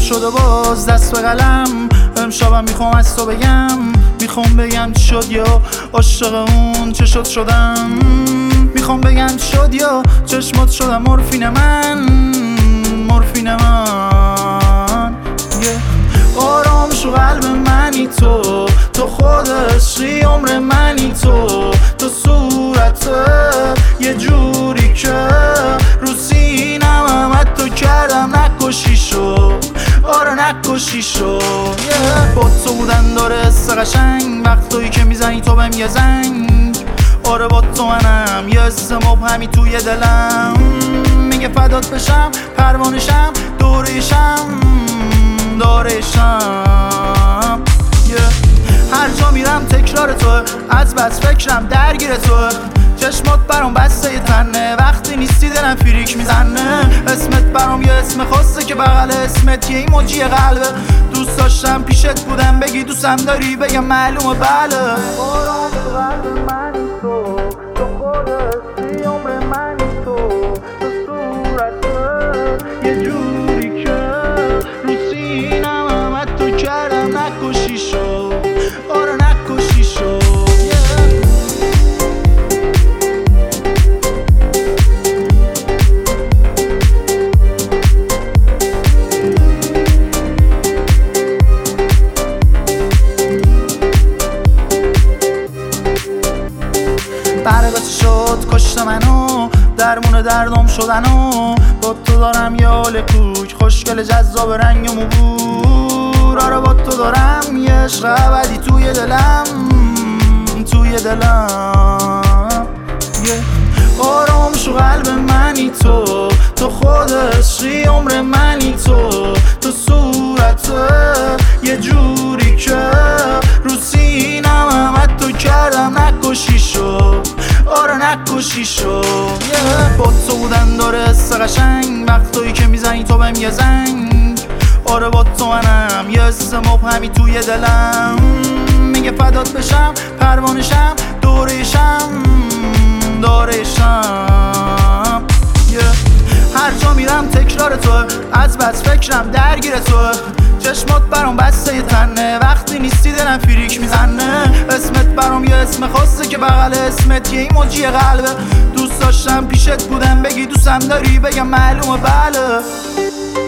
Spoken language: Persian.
شده باز دست به قلم. امشبم میخوام از تو بگم، میخوام بگم چی شد یا عاشق اون چه شدم. میخوام بگم چی شد یا چشمات شدم مورفین من. آرام شو قلب منی تو خود عشقی عمر منی تو صورت یه جوری که رو سینم همت تو کردم نکشیشو. آره نکشیشو. با تو بودن داره حس قشنگ، وقتایی که میزنی تو بهم یه زنگ. آره با تو منم یه حس مبهمی توی دلم، میگه فدات بشم پروانشم دورشم. هر جا میرم تکرار تو، از بس فکرم درگیر تو. چشمات برام بسته یه تنه، وقتی نیستی دلم فریک میزنه. اسمت برام یه اسم خاصه که بغل اسمت یه ایموجی قلبه. دوست داشتم پیشت بودم بگی دوستم داری، بگم معلومه بله. آرام تو قلب منی تو خود هستی عمر منی تو صورت یه جوری که رو سینم همت تو کردم نکشیشو. آره نکشیشو. برگاتی شد کشت منو، درمون دردم شدنو. با تو دارم یه حال کوک خوشگل جذاب رنگ و موبور. آره با تو دارم یه عشق ابدی توی دلم. آرام شو قلب منی تو خود عشقی عمر منی تو صورت یه جوری که رو سینم همت تو کردم نکشیشو. آره نکشیشو. با تو بودن داره حس قشنگ، وقتایی که میزنی تو بهم یه زنگ. آره با تو منم یه حس مبهمی توی دلم، میگه فدات بشم پروانشم دورشم. هر جا میرم تکرار تو، از بس فکرم درگیر تو. چشمات برام بسته یه تنه، وقتی نیستی دلم فریک میزنه. اسمت برام یه اسم خاصه که بغل اسمت یه ایموجی قلبه. دوست داشتم پیشت بودم بگی دوستم داری، بگم معلومه بله.